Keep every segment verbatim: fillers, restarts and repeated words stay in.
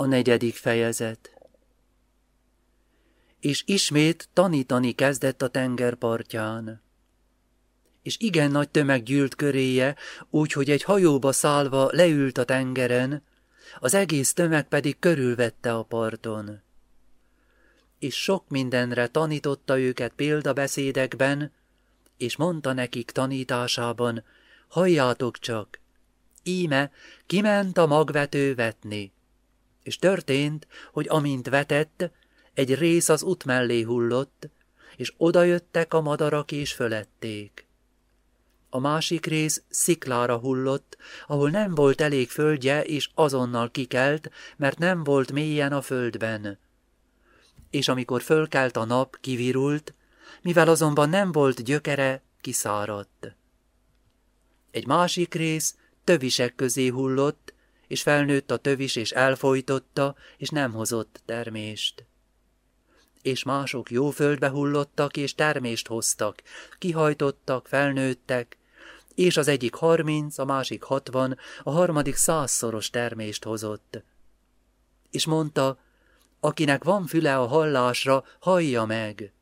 A negyedik fejezet. És ismét tanítani kezdett a tengerpartján. És igen nagy tömeg gyűlt köréje, úgyhogy egy hajóba szállva leült a tengeren, az egész tömeg pedig körülvette a parton. És sok mindenre tanította őket példabeszédekben, és mondta nekik tanításában, halljátok csak, íme kiment a magvető vetni. És történt, hogy amint vetett, egy rész az út mellé hullott, és odajöttek a madarak és fölették. A másik rész sziklára hullott, ahol nem volt elég földje, és azonnal kikelt, mert nem volt mélyen a földben. És amikor fölkelt a nap, kivirult, mivel azonban nem volt gyökere, kiszáradt. Egy másik rész tövisek közé hullott, és felnőtt a tövis, és elfojtotta, és nem hozott termést. És mások jó földbe hullottak, és termést hoztak, kihajtottak, felnőttek, és az egyik harminc, a másik hatvan, a harmadik százszoros termést hozott. És mondta, akinek van füle a hallásra, hallja meg.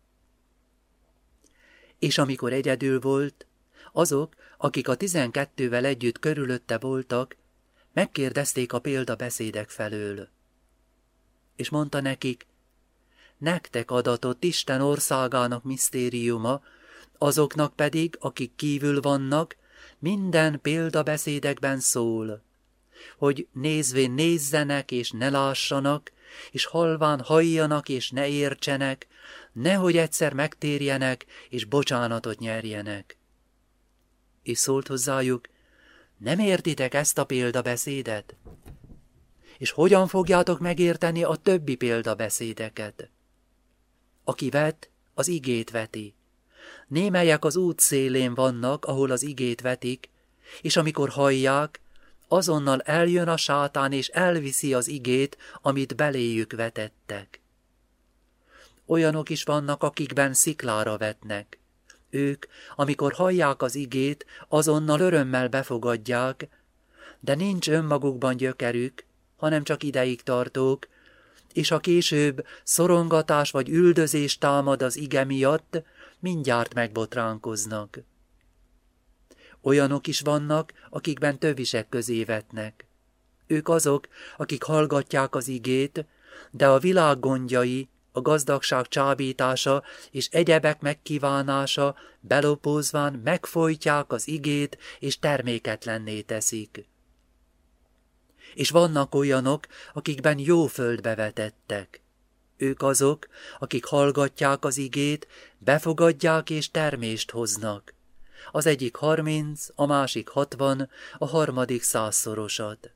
És amikor egyedül volt, azok, akik a tizenkettővel együtt körülötte voltak, megkérdezték a példabeszédek felől. És mondta nekik, nektek adatott Isten országának misztériuma, azoknak pedig, akik kívül vannak, minden példabeszédekben szól, hogy nézvén nézzenek és ne lássanak, és halván halljanak és ne értsenek, nehogy egyszer megtérjenek és bocsánatot nyerjenek. És szólt hozzájuk, nem értitek ezt a példabeszédet? És hogyan fogjátok megérteni a többi példabeszédeket? Aki vet, az igét veti. Némelyek az út szélén vannak, ahol az igét vetik, és amikor hallják, azonnal eljön a sátán, és elviszi az igét, amit beléjük vetettek. Olyanok is vannak, akikben sziklára vetnek. Ők, amikor hallják az igét, azonnal örömmel befogadják, de nincs önmagukban gyökerük, hanem csak ideig tartók, és ha később szorongatás vagy üldözés támad az ige miatt, mindjárt megbotránkoznak. Olyanok is vannak, akikben tövisek közé vetnek. Ők azok, akik hallgatják az igét, de a világ gondjai, a gazdagság csábítása és egyebek megkívánása belopózván megfojtják az igét és terméketlenné teszik. És vannak olyanok, akikben jó földbe vetettek. Ők azok, akik hallgatják az igét, befogadják és termést hoznak. Az egyik harminc, a másik hatvan, a harmadik százszorosat.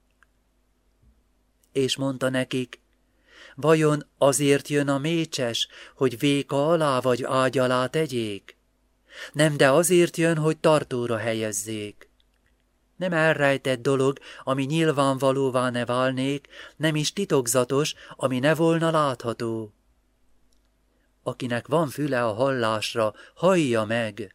És mondta nekik, vajon azért jön a mécses, hogy véka alá vagy ágy alá tegyék? Nem, de azért jön, hogy tartóra helyezzék. Nem elrejtett dolog, ami nyilvánvalóvá ne válnék, nem is titokzatos, ami ne volna látható. Akinek van füle a hallásra, hallja meg.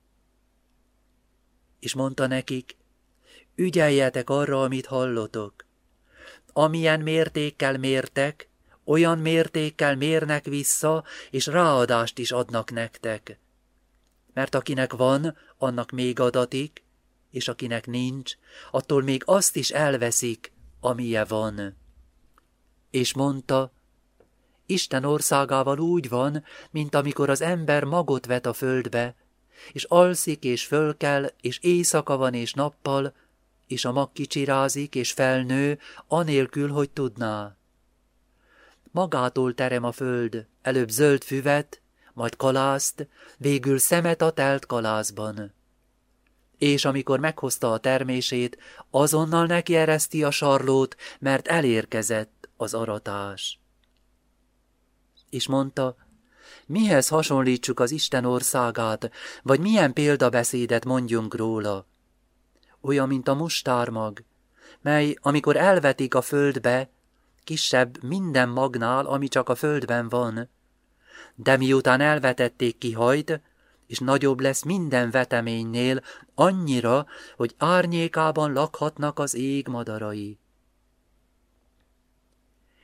És mondta nekik, ügyeljetek arra, amit hallotok. Amilyen mértékkel mértek, olyan mértékkel mérnek vissza, és ráadást is adnak nektek. Mert akinek van, annak még adatik, és akinek nincs, attól még azt is elveszik, amije van. És mondta, Isten országával úgy van, mint amikor az ember magot vet a földbe, és alszik és fölkel, és éjszaka van és nappal, és a mag kicsirázik és felnő, anélkül, hogy tudná. Magától terem a föld, előbb zöld füvet, majd kalászt, végül szemet a telt kalászban. És amikor meghozta a termését, azonnal nekiereszti a sarlót, mert elérkezett az aratás. És mondta, mihez hasonlítsuk az Isten országát, vagy milyen példabeszédet mondjunk róla? Olyan, mint a mustármag, mely, amikor elvetik a földbe, kisebb minden magnál, ami csak a földben van, de miután elvetették, kihajt, és nagyobb lesz minden veteménynél, annyira, hogy árnyékában lakhatnak az ég madarai.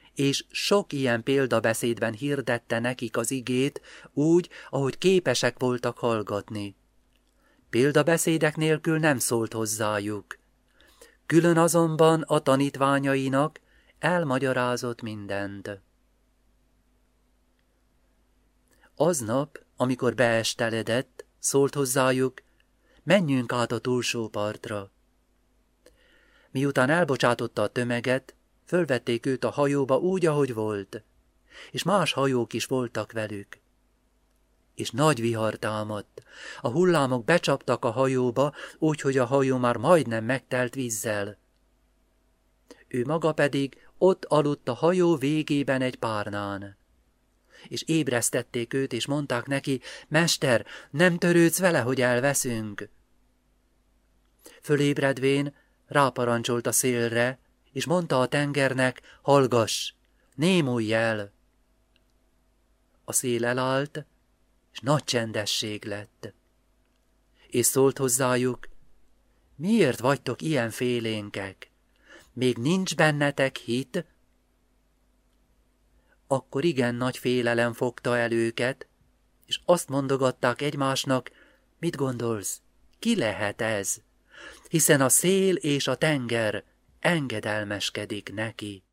és sok ilyen példabeszédben hirdette nekik az igét úgy, ahogy képesek voltak hallgatni. Példabeszédek nélkül nem szólt hozzájuk. Külön azonban a tanítványainak elmagyarázott mindent. Aznap, amikor beesteledett, szólt hozzájuk, menjünk át a túlsó partra. Miután elbocsátotta a tömeget, fölvették őt a hajóba úgy, ahogy volt, és más hajók is voltak velük. És nagy vihar támadt. A hullámok becsaptak a hajóba, úgyhogy a hajó már majdnem megtelt vízzel. Ő maga pedig ott aludt a hajó végében egy párnán. És ébresztették őt, és mondták neki, Mester, nem törődsz vele, hogy elveszünk? Fölébredvén ráparancsolt a szélre, és mondta a tengernek, hallgass, némulj el! A szél elállt, és nagy csendesség lett. És szólt hozzájuk, miért vagytok ilyen félénkek? Még nincs bennetek hit? Akkor igen nagy félelem fogta el őket, és azt mondogatták egymásnak, mit gondolsz, ki lehet ez? Hiszen a szél és a tenger engedelmeskedik neki.